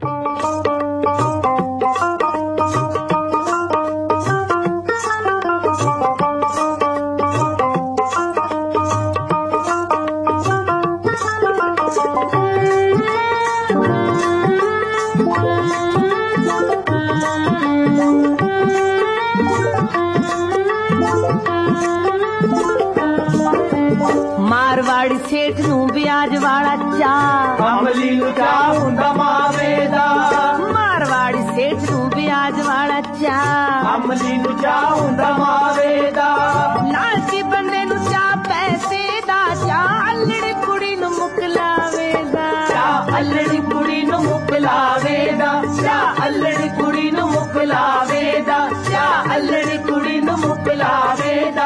मारवाड़ी सेठ नू ब्याज वाला चा, अमली नू चा हुंदा मावे दा। मारवाड़ी सेठ नू ब्याज वाला चा, अमली नू चा हुंदा मावे दा। लालची बंदे नू चा पैसे दा, चा अल्लड़ी कुड़ी नू मुकलावे दा, चा अल्लड़ी कुड़ी नू मुकलावे दा। चा अल्लड़ी कुड़ी नू मुकलावे दा। चा अल्लड़ी कुड़ी नू मुकलावे दा।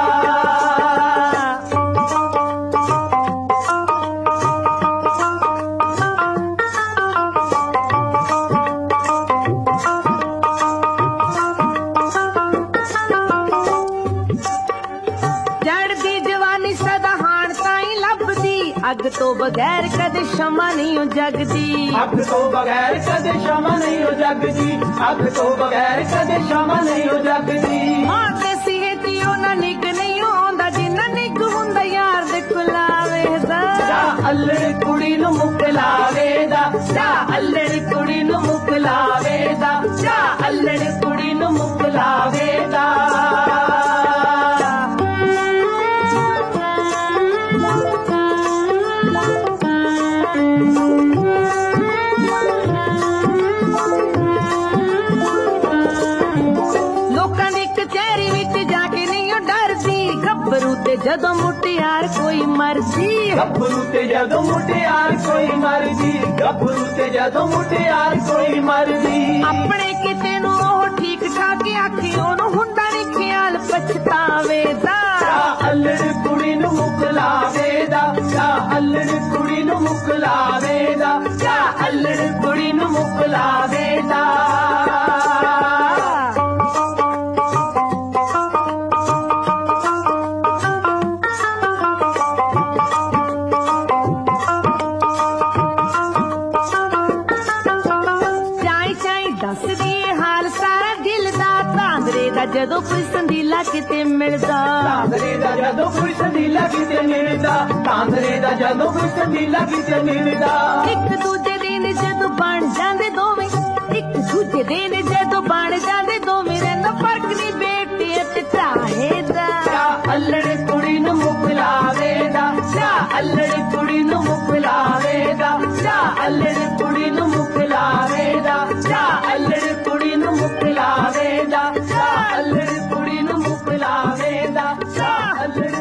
अग तो बगैर कदे क्षमा नहीं हो जगदी, अग तो बगैर कदे क्षमा नहीं हो जगदी। अग तो बगैर कदे क्षमा नहीं हो जगदी। मां ते सिहती ना निग नहीं होंदा, जिन्ना निग हुंदा यार दे कुलावे दा। चा अल्लड़ी कुड़ी नू मुकलावे दा। चा अल्लड़ी कुड़ी नू मुकलावे दा। चा अल्लड़ी कुड़ी नू मुकलावे दा। गब्बरू ते जदों मुटियार कोई मर्जी, गब्बरू ते जदों मुटियार कोई मर्जी। गब्बरू ते जदों मुटियार कोई मर्जी। अपने किते नू ओह ठीक ठाक आखी, ओनू हुंदा नहीं ख्याल पछतावे दा। चा अल्लड़ी कुड़ी नू मुकलावे दा। चा अल्लड़ी कुड़ी नू मुकलावे दा। चा अल्लड़ी कुड़ी नू मुकलावे दा। जदों कोई संदीला किते मिलदा, तांदरे दा जदों कोई संदीला किते मिलदा। तांदरे दा जदों कोई संदीला किते मिलदा। एक दूजे दिन जदों बन जांदे दोवें, एक दूजे दिन जदों बन जांदे दोवें, रैंदा फर्क नहीं बेटी ते चाहे दा। चा अल्लड़ी कुड़ी नू मुकलावे दा। चा अल्लड़ी कुड़ी नू मुकलावे दा। चा अल्लड़ी कुड़ी नू मुकलावे दा। चा अल्लड़ी कुड़ी नू मुकलावे दा। चा अल्लड़ी कुड़ी नू मुकलावे दा। चा अल्लड़ी